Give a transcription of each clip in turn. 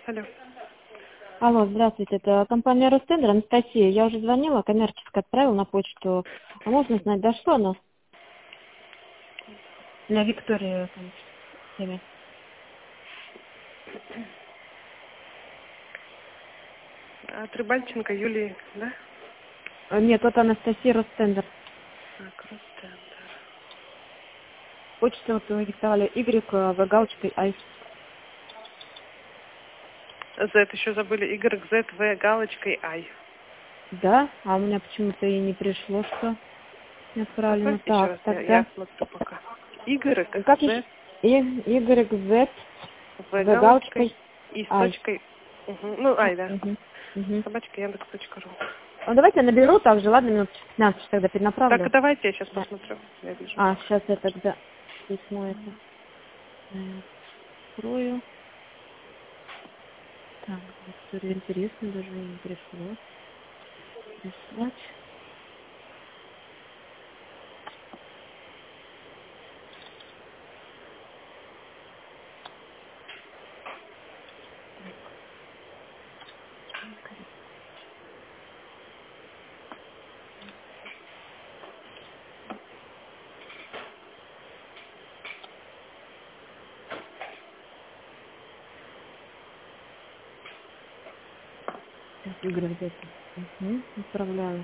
Алло. Алло, здравствуйте, это компания Ростендер, Анастасия. Я уже звонила, коммерчески отправила на почту. А можно знать, дошло оно? Для Виктории там, имя. От Рыбальченко Юлии, да? Нет, вот Анастасия Ростендер. Так, Ростендер. Почту вот вы диктовали Y, галочкой I. Z еще забыли. YZ, V, галочкой I. Да? А у меня почему-то и не пришло, что не отправлено. Отправьте еще Так, раз, я тогда... смотрю пока. Y, Как еще? Z, YZ, V, V галочкой галочкой и с I. точкой. Ну, I, да. Угу. Собачка Яндекс.ру. Ну, давайте я наберу также, ладно, минут 15 тогда перенаправлю. Так, давайте я сейчас Да. посмотрю. Я вижу. Сейчас я тогда письмо это открою. Так, Виктория, интересно, даже не пришло. Прислать. Сейчас, Игорь, вот это. Отправляю.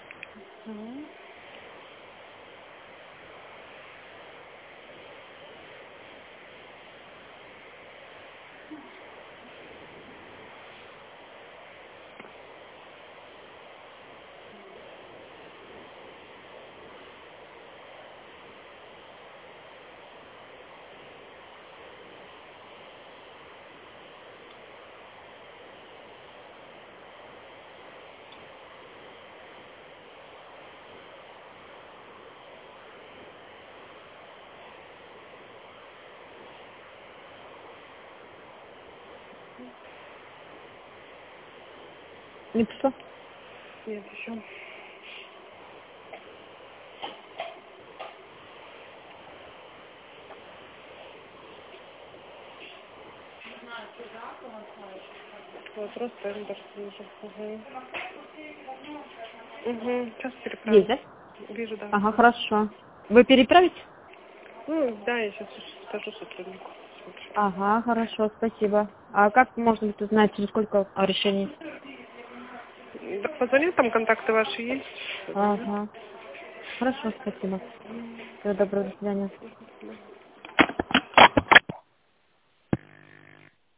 Не пришло? Нет, еще. Вот, Ростендер вижу. Сейчас Есть, переправлю. да? Вижу, да. Ага, хорошо. Вы переправите? Ну, да, я сейчас скажу сотруднику. Смотрю. Ага, хорошо, спасибо. А как можно будет узнать, через сколько о решении? Так позвони, там контакты ваши есть. Позвони. Ага. Хорошо, спасибо. Всего доброго, до свидания. Да.